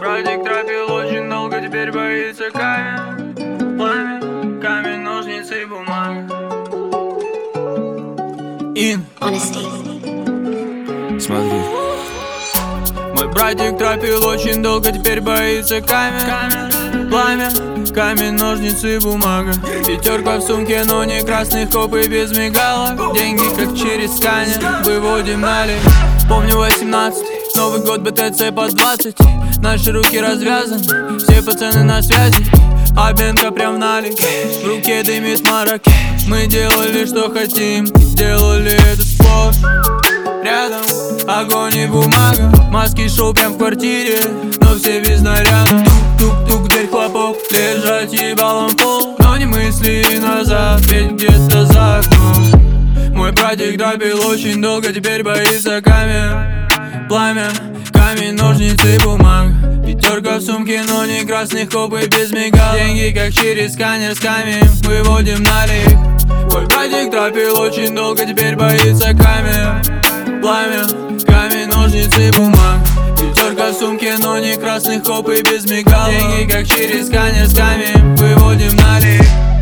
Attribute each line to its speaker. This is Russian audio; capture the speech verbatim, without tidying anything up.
Speaker 1: братик тропил очень долго, теперь боится камень. Пламя, камень, ножницы, бумага. Ин. Смотри. Мой братик тропил очень долго, теперь боится камень. Камень. Пламя, камень, ножницы, бумага. Пятерка в сумке, но не красных коп и без мигалок. Деньги как через сканер, выводим налик. Помню восемнадцатый, Новый год, БТЦ по двадцать. Наши руки развязаны, все пацаны на связи. А бенка прям в налик, в руке дымит маракеш. Мы делали что хотим, сделали это сплошь. Рядом огонь и бумага, маски шоу прям в квартире, но все без наряда. Тук-тук, дверь, хлопок, лежать ебалом пол. Но не мысли назад, ведь где-то за окном. Мой братик тропил очень долго, теперь боится камень. Пламя, камень, ножницы, бумага. Пятерка в сумке, но не красных коп и без мигалок. Деньги как через сканер, с камень выводим налик. Мой братик тропил очень долго, теперь боится камень. Пламя, камень, ножницы, бумага. Пятерка в сумке, но не красных коп и без мигалок. Деньги как через сканер, с камень выводим налик.